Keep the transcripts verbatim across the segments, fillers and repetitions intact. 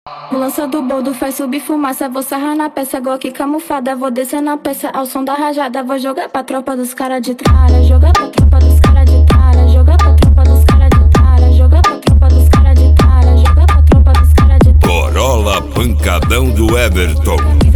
O lança do boldo faz subir fumaça. Vou sarrar na peça, Glock camuflada. Vou descer na peça ao som da rajada. Vou jogar pra tropa dos cara de tralha. Jogar pra tropa dos cara de tralha. Jogar pra tropa dos cara de tralha. Jogar pra tropa dos cara de tralha. Jogar pra tropa dos cara de tralha. Corolla pancadão do Everton.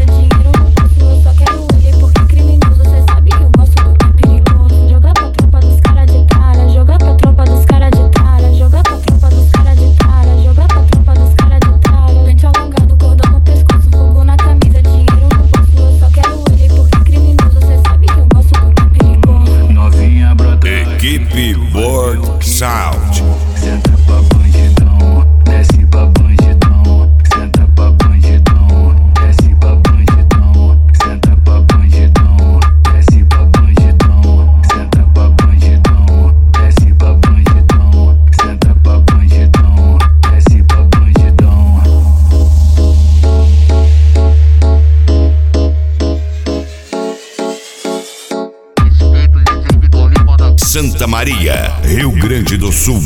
Equipe Board Sound. Senta pra bandidão, desce pra bandidão. Senta pra bandidão, desce pra bandidão. Senta pra bandidão, desce pra bandidão. Senta pra bandidão, desce pra bandidão. Senta pra bandidão, desce pra bandidão. Santa Maria, Rio Grande do Sul.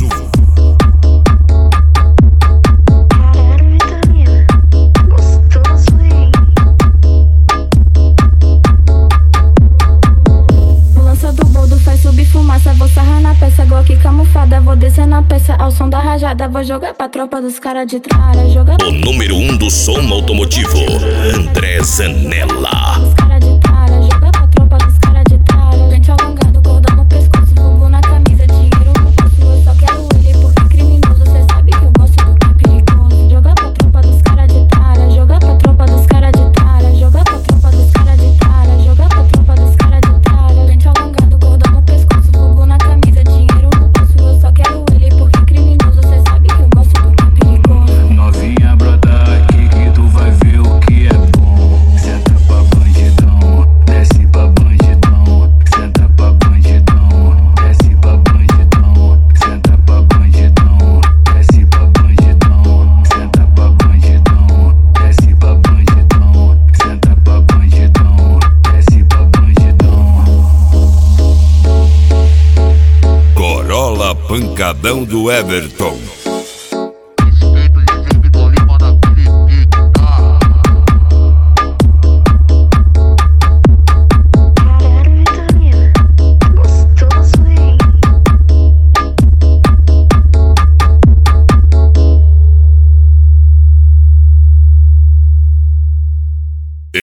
O lança do boldo faz subir fumaça. Vou sarrar na peça, Glock camuflada. Vou descer na peça ao som da rajada. Vou jogar pra tropa dos cara de tralha. Jogar O número um do som automotivo, André Zanella. dos cara de tralha. Jogar pra tropa dos cara de tralha. Dente alongado, cordão no pescoço, fogo na camisa, dinheiro no bolso. Eu só quero ele porque criminoso. Cê sabe que eu gosto do que é perigoso. Jogar pra tropa dos cara de tralha. Jogar pra tropa dos cara de tralha. Jogar pra tropa dos cara de tralha. Jogar pra tropa dos cara de tralha. Dente alongado, cordão no pescoço, fogo na camisa, dinheiro no bolso. Eu só quero ele porque criminoso. Cê sabe que eu gosto do que é perigoso. Novinha, brota aqui que tu vai ver o que é bom. Senta pra bandidão, desce pra bandidão. Senta pra bandidão, desce pra bandidão. Senta pra bandidão, desce pra bandidão. Senta pra bandidão, desce pra bandidão. Senta pra bandidão, desce pra bandidão. Corolla pancadão do Everton.